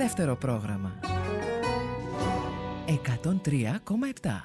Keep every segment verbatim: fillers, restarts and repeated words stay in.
Δεύτερο πρόγραμμα. εκατόν τρία κόμμα επτά.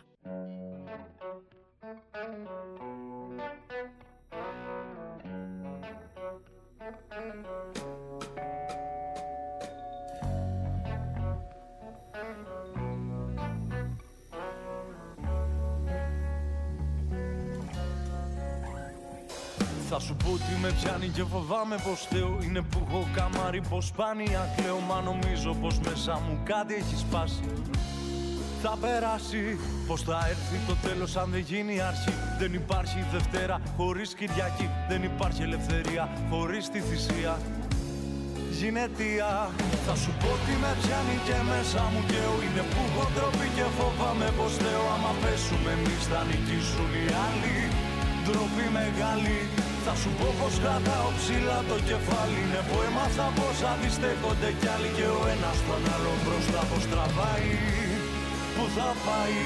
Θα σου πω τι με πιάνει και φοβάμαι πως Θεό είναι που έχω καμάρι, πως σπάνια κλαίω. Μα νομίζω πως μέσα μου κάτι έχει σπάσει. Θα περάσει, πως θα έρθει το τέλος αν δεν γίνει αρχή. Δεν υπάρχει Δευτέρα χωρίς Κυριακή. Δεν υπάρχει ελευθερία χωρίς τη θυσία. Γυναιτία. Θα σου πω τι με πιάνει και μέσα μου καίω. Είναι που έχω ντροπή και φοβάμαι πως Θεό άμα πέσουμε εμείς θα νικήσουν οι άλλοι. Ντροπή μεγάλη. Θα σου πω πως κρατάω ψηλά το κεφάλι. Είναι που έμαθα πως αντιστέκονται κι άλλοι. Και ο ένας τον άλλο μπροστά πως τραβάει. Πού θα πάει.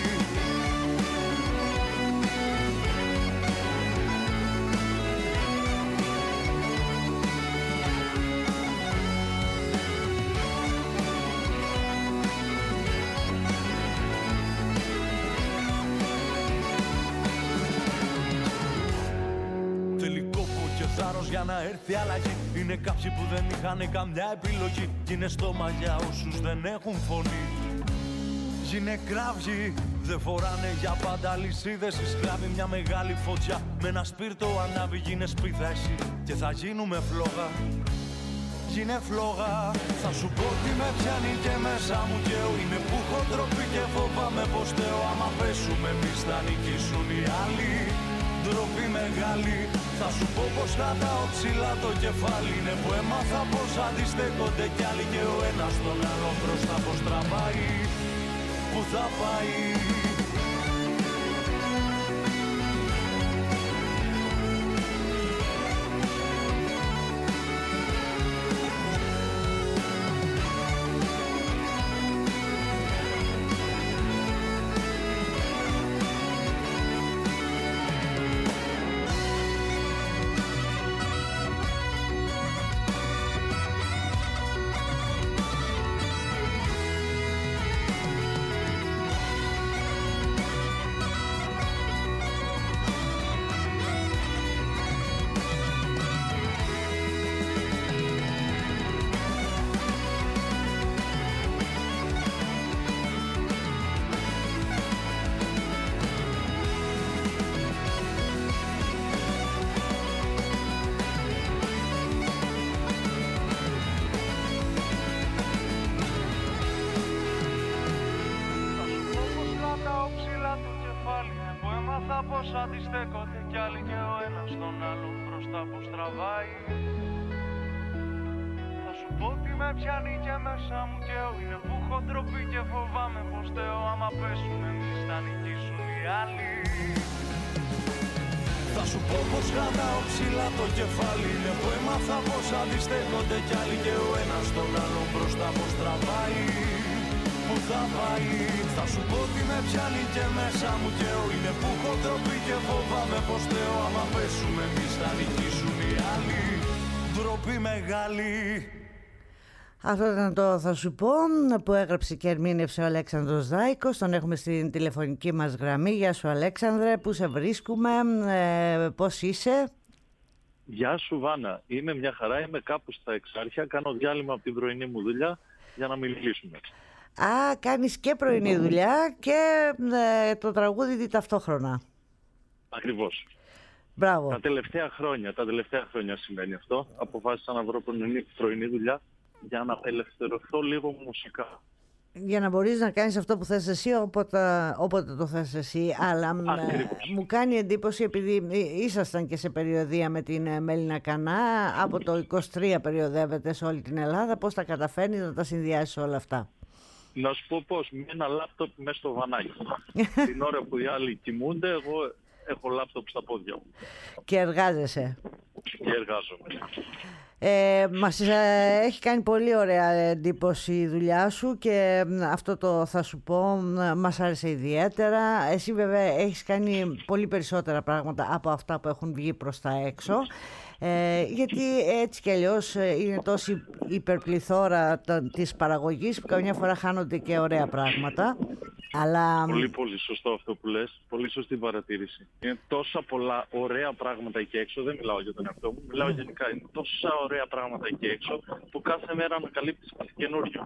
Για να έρθει αλλαγή. Είναι κάποιοι που δεν είχαν καμιά επιλογή. Κι είναι στόμα για όσους δεν έχουν φωνή. Γίνε κραύγοι, δεν φοράνε για πάντα λυσίδες. Οι σκλάβοι μια μεγάλη φωτιά. Με ένα σπίρτο ανάβει γίνε σπίθα εσύ. Και θα γίνουμε φλόγα. Γίνε φλόγα. Θα σου πω τι με πιάνει και μέσα μου καίω. Είναι που έχω ντροπή και φοβάμαι πως Θεό άμα πέσουμε εμείς θα νικήσουν οι άλλοι. Ντροπή μεγάλη. Θα σου πω πως κρατάω ψηλά το κεφάλι. Είναι που έμαθα πως αντιστέκονται κι άλλοι. Και ο ένας τον άλλο μπροστά πως τραβάει. Πού θα πάει. Αντιστέκονται κι άλλοι και ο ένας τον άλλον μπροστά πως τραβάει. Θα σου πω τι με πιάνει και μέσα μου καίω. Είναι που έχω ντροπή και φοβάμαι πως Θεό άμα πέσουμε εμείς θα νικήσουν οι άλλοι. Θα σου πω πως κρατάω ψηλά το κεφάλι. Είναι που έμαθα πως αντιστέκονται κι άλλοι και ο ένας τον άλλον μπροστά πως τραβάει. Πού θα πάει. Θα σου πω τι με πιάνει και μέσα μου καίω. Είναι που έχω ντροπή και φοβάμαι πως Θεό άμα πέσουμε εμείς θα νικήσουν οι άλλοι. Ντροπή μεγάλη. Αυτό ήταν το «Θα σου πω» που έγραψε και ερμήνευσε ο Αλέξανδρος Δάικος. Τον έχουμε στην τηλεφωνική μας γραμμή. Γεια σου Αλέξανδρε, πού σε βρίσκουμε, ε, πώς είσαι? Γεια σου Βάνα, είμαι μια χαρά, είμαι κάπου στα Εξάρχεια. Κάνω διάλειμμα από την πρωινή μου δουλειά για να μιλήσουμε. Α, κάνεις και πρωινή δουλειά και ε, το τραγούδι ταυτόχρονα. Ακριβώς. Μπράβο. Τα τελευταία χρόνια, τα τελευταία χρόνια σημαίνει αυτό. Αποφάσισα να βρω πρωινή, πρωινή δουλειά για να απελευθερωθώ λίγο μουσικά. Για να μπορείς να κάνεις αυτό που θες εσύ όποτε, όποτε το θες εσύ. Αλλά Ακριβώς. μου κάνει εντύπωση, επειδή ήσασταν και σε περιοδεία με την Μέλινα Κανά, από το είκοσι τρία περιοδεύεται σε όλη την Ελλάδα, πώς τα καταφέρνεις να τα συνδυάσεις όλα αυτά? Να σου πω πώς, με ένα λάπτοπ μέσα στο βανάκι. Την ώρα που οι άλλοι κοιμούνται, εγώ έχω λάπτοπ στα πόδια μου. Και εργάζεσαι. Και εργάζομαι. Ε, μας ε, έχει κάνει πολύ ωραία εντύπωση η δουλειά σου και αυτό το «Θα σου πω» μας άρεσε ιδιαίτερα. Εσύ βέβαια έχεις κάνει πολύ περισσότερα πράγματα από αυτά που έχουν βγει προς τα έξω. Ε, γιατί έτσι κι αλλιώς είναι τόση υπερπληθώρα της παραγωγής που καμιά φορά χάνονται και ωραία πράγματα. Αλλά... Πολύ πολύ σωστό αυτό που λες, πολύ σωστή παρατήρηση. Είναι τόσα πολλά ωραία πράγματα εκεί έξω, δεν μιλάω για τον εαυτό μου, μιλάω γενικά. Είναι τόσα ωραία πράγματα εκεί έξω που κάθε μέρα ανακαλύπτεις κάτι καινούριο.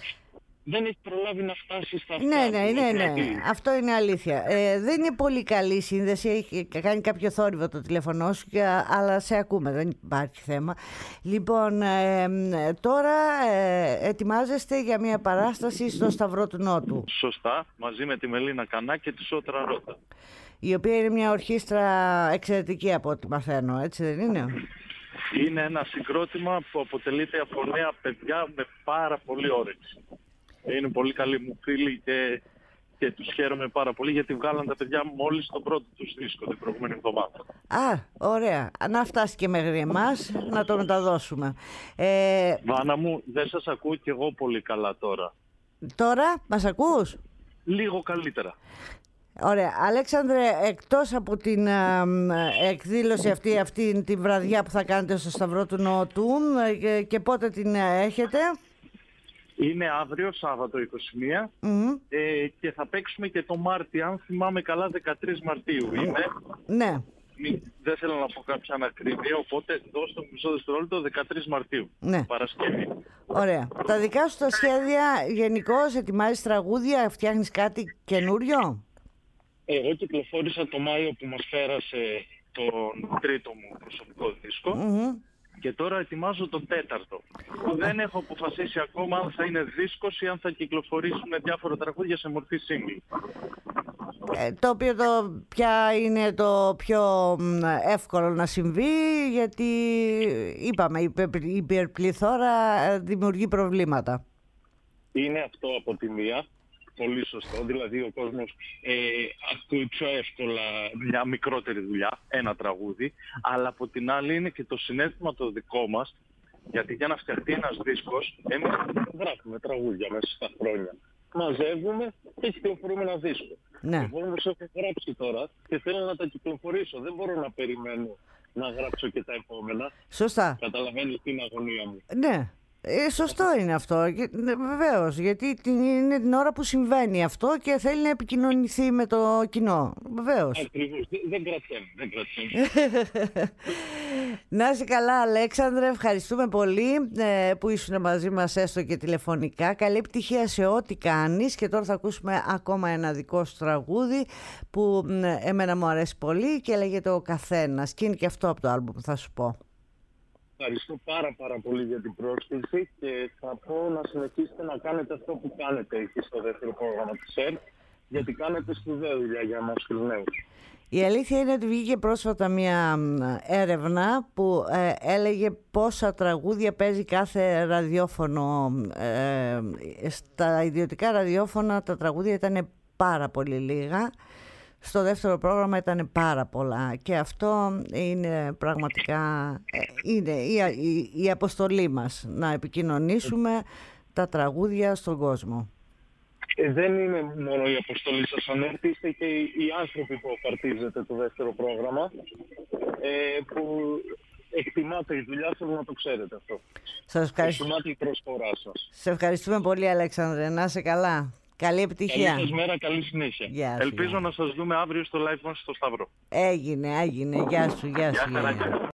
Δεν έχει προλάβει να φτάσει στα αυτά. Ναι, ναι, ναι, ναι. Αυτό είναι αλήθεια. Ε, δεν είναι πολύ καλή η σύνδεση. Έχει κάνει κάποιο θόρυβο το τηλέφωνο σου, αλλά σε ακούμε. Δεν υπάρχει θέμα. Λοιπόν, ε, τώρα ε, ετοιμάζεστε για μια παράσταση στο Σταυρό του Νότου. Σωστά, μαζί με τη Μελίνα Κανά και τη Σότρα Ρώτα. Η οποία είναι μια ορχήστρα εξαιρετική από ό,τι μαθαίνω, έτσι δεν είναι? Είναι ένα συγκρότημα που αποτελείται από νέα παιδιά με πάρα πολύ όρεξη. Είναι πολύ καλοί μου φίλοι και, και τους χαίρομαι πάρα πολύ γιατί βγάλαν τα παιδιά μόλις τον πρώτο τους δίσκο την προηγούμενη εβδομάδα. Α, ωραία. Να φτάσει και μέχρι εμάς να το μεταδώσουμε. Ε... Βάνα μου, δεν σας ακούω κι εγώ πολύ καλά τώρα. Τώρα, μας ακούς? Λίγο καλύτερα. Ωραία. Αλέξανδρε, εκτός από την α, εκδήλωση αυτή, αυτή τη βραδιά που θα κάνετε στο Σταυρό του Νότου και, και πότε την έχετε? Είναι αύριο, Σάββατο είκοσι μία, mm-hmm. ε, και θα παίξουμε και το Μάρτι, αν θυμάμαι καλά, δεκατρείς Μαρτίου είναι. Ναι. Μη, δεν θέλω να πω κάποια ανακρίβεια, οπότε δώστε μισό δευτερόλεπτο, δεκατρείς Μαρτίου, ναι. Παρασκευή. Ωραία. Τα δικά σου τα σχέδια, γενικώς ετοιμάζεις τραγούδια, φτιάχνεις κάτι καινούριο? Εγώ κυκλοφόρησα το Μάιο που μας πέρασε τον τρίτο μου προσωπικό δίσκο. Mm-hmm. Και τώρα ετοιμάζω τον τέταρτο. Δεν έχω αποφασίσει ακόμα αν θα είναι δίσκος ή αν θα κυκλοφορήσουν διάφορα τραγούδια σε μορφή single. Ε, το οποίο το πια είναι το πιο εύκολο να συμβεί, γιατί είπαμε η υπερπληθώρα δημιουργεί προβλήματα. Είναι αυτό από τη μία. Πολύ σωστό, δηλαδή ο κόσμος ε, ακούει πιο εύκολα μια μικρότερη δουλειά, ένα τραγούδι, αλλά από την άλλη είναι και το συναίσθημα το δικό μας, γιατί για να φτιαχτεί ένας δίσκος, εμείς γράφουμε τραγούδια μέσα στα χρόνια. Μαζεύουμε και κυκλοφορούμε ένα δίσκο. Ναι. Εγώ όμως έχω γράψει τώρα και θέλω να τα κυκλοφορήσω, δεν μπορώ να περιμένω να γράψω και τα επόμενα. Σωστά. Καταλαβαίνεις την αγωνία μου. Ναι. Ε, σωστό είναι αυτό, ναι, βεβαίως, γιατί είναι την ώρα που συμβαίνει αυτό και θέλει να επικοινωνηθεί με το κοινό, βεβαίως. Ακριβώς, δεν κρατιέμαι, δεν κρατιέμαι. Να είσαι καλά, Αλέξανδρε, ευχαριστούμε πολύ ε, που ήσουν μαζί μας έστω και τηλεφωνικά. Καλή επιτυχία σε ό,τι κάνεις και τώρα θα ακούσουμε ακόμα ένα δικό σου τραγούδι που ε, εμένα μου αρέσει πολύ και λέγεται «Ο Καθένας» και είναι και αυτό από το άλμπομ που θα σου πω. Ευχαριστώ πάρα πάρα πολύ για την πρόσκληση και θα πω να συνεχίσετε να κάνετε αυτό που κάνετε εκεί στο δεύτερο πρόγραμμα της ΕΡΤ, γιατί κάνετε σπουδαία δουλειά για μας τους νέους. Η αλήθεια είναι ότι βγήκε πρόσφατα μια έρευνα που ε, έλεγε πόσα τραγούδια παίζει κάθε ραδιόφωνο. Ε, στα ιδιωτικά ραδιόφωνα τα τραγούδια ήταν πάρα πολύ λίγα. Στο δεύτερο πρόγραμμα ήταν πάρα πολλά και αυτό είναι πραγματικά είναι η, η, η αποστολή μας, να επικοινωνήσουμε τα τραγούδια στον κόσμο. Ε, δεν είναι μόνο η αποστολή σας, αν έρθει, είστε και οι, οι άνθρωποι που απαρτίζετε το δεύτερο πρόγραμμα, ε, που εκτιμάτε η δουλειά σας, να το ξέρετε αυτό. Σας ευχαριστώ. Εκτιμάτε η προσφορά σας. Σε ευχαριστούμε πολύ, Αλέξανδρε, να είσαι καλά. Καλή επιτυχία. Καλή σας μέρα, καλή συνέχεια. Γεια σου, Ελπίζω γεια. να σας δούμε αύριο στο live μας στο Σταυρό. Έγινε, έγινε. Γεια σου, γεια σου. Γεια χαρά.